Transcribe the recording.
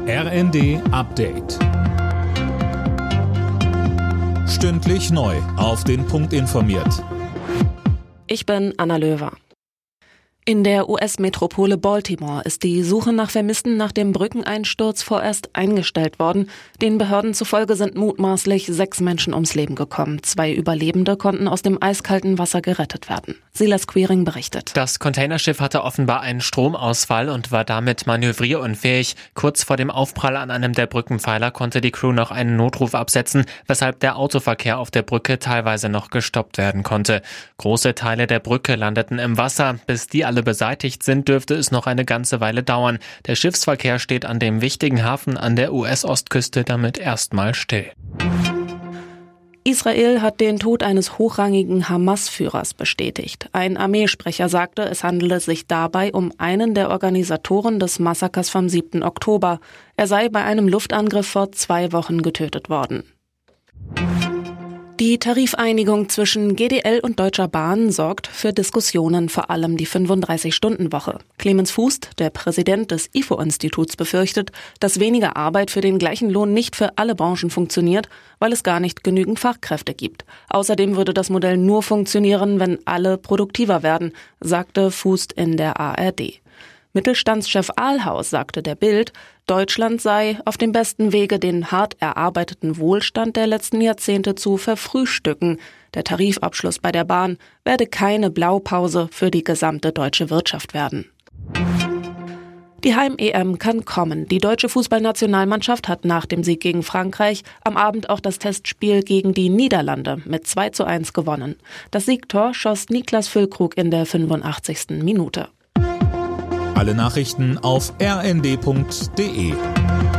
RND Update. Stündlich neu auf den Punkt informiert. Ich bin Anna Löwer. In der US-Metropole Baltimore ist die Suche nach Vermissten nach dem Brückeneinsturz vorerst eingestellt worden. Den Behörden zufolge sind mutmaßlich 6 Menschen ums Leben gekommen. 2 Überlebende konnten aus dem eiskalten Wasser gerettet werden. Silas Quiring berichtet. Das Containerschiff hatte offenbar einen Stromausfall und war damit manövrierunfähig. Kurz vor dem Aufprall an einem der Brückenpfeiler konnte die Crew noch einen Notruf absetzen, weshalb der Autoverkehr auf der Brücke teilweise noch gestoppt werden konnte. Große Teile der Brücke landeten im Wasser. Bis die alle beseitigt sind, dürfte es noch eine ganze Weile dauern. Der Schiffsverkehr steht an dem wichtigen Hafen an der US-Ostküste damit erstmal still. Israel hat den Tod eines hochrangigen Hamas-Führers bestätigt. Ein Armeesprecher sagte, es handele sich dabei um einen der Organisatoren des Massakers vom 7. Oktober. Er sei bei einem Luftangriff vor 2 Wochen getötet worden. Die Tarifeinigung zwischen GDL und Deutscher Bahn sorgt für Diskussionen, vor allem die 35-Stunden-Woche. Clemens Fußt, der Präsident des IFO-Instituts, befürchtet, dass weniger Arbeit für den gleichen Lohn nicht für alle Branchen funktioniert, weil es gar nicht genügend Fachkräfte gibt. Außerdem würde das Modell nur funktionieren, wenn alle produktiver werden, sagte Fußt in der ARD. Mittelstandschef Ahlhaus sagte der Bild, Deutschland sei auf dem besten Wege, den hart erarbeiteten Wohlstand der letzten Jahrzehnte zu verfrühstücken. Der Tarifabschluss bei der Bahn werde keine Blaupause für die gesamte deutsche Wirtschaft werden. Die Heim-EM kann kommen. Die deutsche Fußballnationalmannschaft hat nach dem Sieg gegen Frankreich am Abend auch das Testspiel gegen die Niederlande mit 2:1 gewonnen. Das Siegtor schoss Niklas Füllkrug in der 85. Minute. Alle Nachrichten auf rnd.de.